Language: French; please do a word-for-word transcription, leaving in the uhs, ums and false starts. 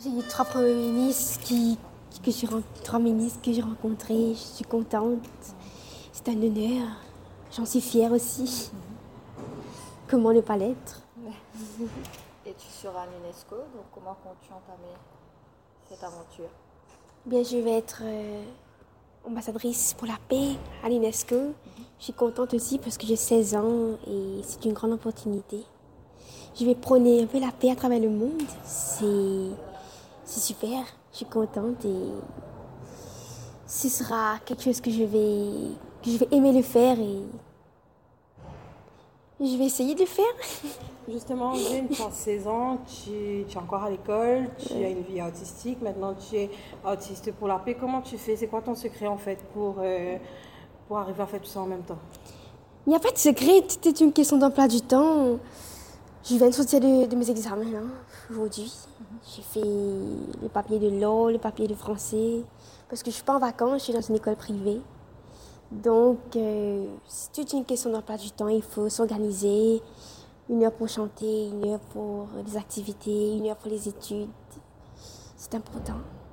J'ai eu trois premiers ministres qui, que j'ai, trois ministres que j'ai rencontrés. Je suis contente. C'est un honneur. J'en suis fière aussi. Comment ne pas l'être? Et tu seras à l'UNESCO, donc comment comptes-tu entamer cette aventure? Bien, je vais être euh, ambassadrice pour la paix à l'UNESCO. Mm-hmm. Je suis contente aussi parce que j'ai seize ans et c'est une grande opportunité. Je vais prôner un peu la paix à travers le monde. C'est, c'est super. Je suis contente et ce sera quelque chose que je vais, que je vais aimer le faire et je vais essayer de le faire. Justement, Jane, tu as seize ans, tu, tu es encore à l'école, tu ouais. as une vie artistique, maintenant tu es artiste pour la paix. Comment tu fais? C'est quoi ton secret en fait pour, euh, pour arriver à faire tout ça en même temps? Il n'y a pas de secret, c'était une question d'emploi du temps. Je viens de sortir de, de mes examens hein, aujourd'hui. Mm-hmm. J'ai fait les papiers de l'eau, les papiers de français, parce que je ne suis pas en vacances, je suis dans une école privée. Donc, euh, c'est toute une question d'emploi du temps, il faut s'organiser. Une heure pour chanter, une heure pour les activités, une heure pour les études. C'est important.